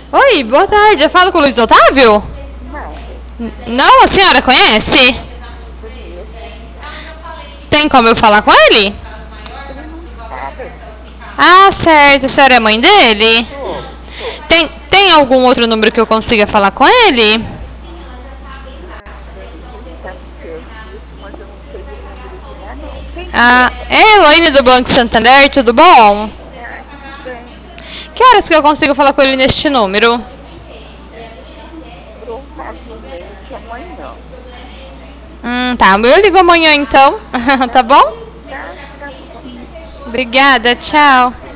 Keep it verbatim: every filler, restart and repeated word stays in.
Oi, boa tarde. Eu falo com o Luiz Otávio? Não, N- Não, a senhora conhece? conheço. Tem como eu falar com ele? Ele não está bem. Ah, certo. A senhora é mãe dele? Sou, sou. Tem, tem algum outro número que eu consiga falar com ele? Ah, bem, ele está no serviço, mas eu não sei o número de lá, não. Quem que Ah, é? é Elaine do Banco Santander, tudo bom? Ah, tudo bem. Que horas que eu consigo falar com ele neste número? Provavelmente amanhã. Hum, tá. Eu ligo amanhã então. Tá Tá? bom? Tá, tá bom. Obrigada, tchau.